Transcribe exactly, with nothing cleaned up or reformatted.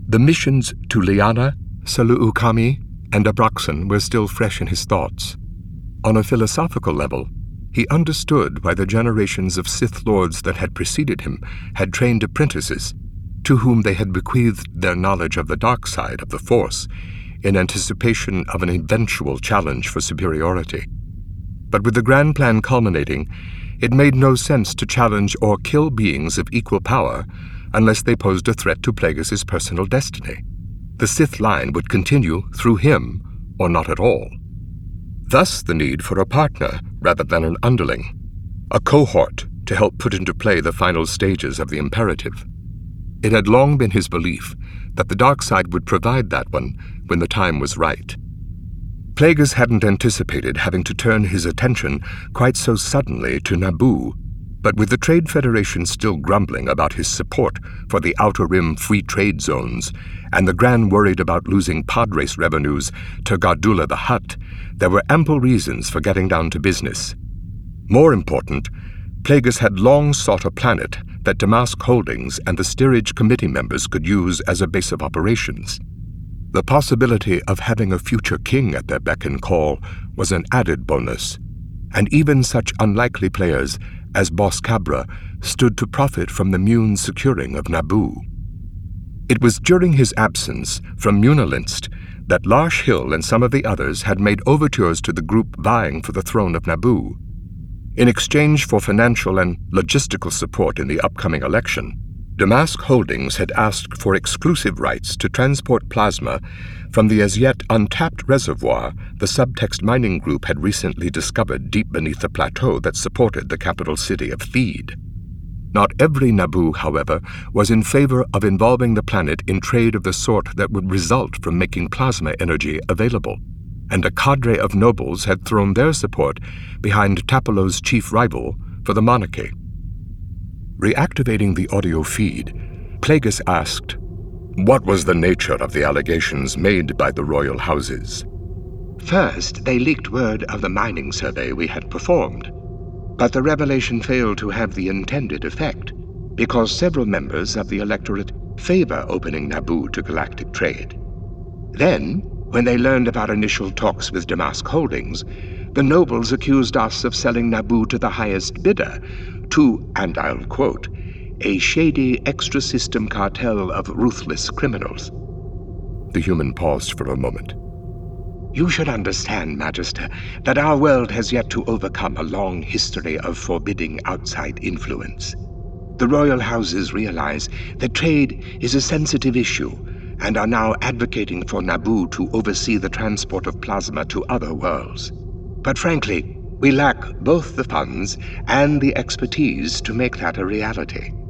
The missions to Liana, Saluukami, and Abraxan were still fresh in his thoughts. On a philosophical level, he understood why the generations of Sith Lords that had preceded him had trained apprentices, to whom they had bequeathed their knowledge of the dark side of the Force in anticipation of an eventual challenge for superiority. But with the grand plan culminating, it made no sense to challenge or kill beings of equal power unless they posed a threat to Plagueis' personal destiny. The Sith line would continue through him or not at all. Thus the need for a partner rather than an underling, a cohort to help put into play the final stages of the imperative. It had long been his belief that the dark side would provide that one when the time was right. Plagueis hadn't anticipated having to turn his attention quite so suddenly to Naboo, but with the Trade Federation still grumbling about his support for the Outer Rim free trade zones, and the Gran worried about losing pod race revenues to Gardula the Hutt, there were ample reasons for getting down to business. More important, Plagueis had long sought a planet that Damask Holdings and the Steerage Committee members could use as a base of operations. The possibility of having a future king at their beck and call was an added bonus, and even such unlikely players as Boss Cabra stood to profit from the Mune securing of Naboo. It was during his absence from Munalinst that Larsh Hill and some of the others had made overtures to the group vying for the throne of Naboo. In exchange for financial and logistical support in the upcoming election, Damask Holdings had asked for exclusive rights to transport plasma from the as yet untapped reservoir the Subtext Mining Group had recently discovered deep beneath the plateau that supported the capital city of Theed. Not every Naboo, however, was in favor of involving the planet in trade of the sort that would result from making plasma energy available, and a cadre of nobles had thrown their support behind Tapalo's chief rival for the monarchy. Reactivating the audio feed, Plagueis asked, "What was the nature of the allegations made by the royal houses?" First, they leaked word of the mining survey we had performed, but the revelation failed to have the intended effect, because several members of the electorate favor opening Naboo to galactic trade. Then, when they learned of our initial talks with Damask Holdings, the nobles accused us of selling Naboo to the highest bidder, to, and I'll quote, a shady extra-system cartel of ruthless criminals. The human paused for a moment. You should understand, Magister, that our world has yet to overcome a long history of forbidding outside influence. The royal houses realize that trade is a sensitive issue and are now advocating for Naboo to oversee the transport of plasma to other worlds. But frankly, we lack both the funds and the expertise to make that a reality.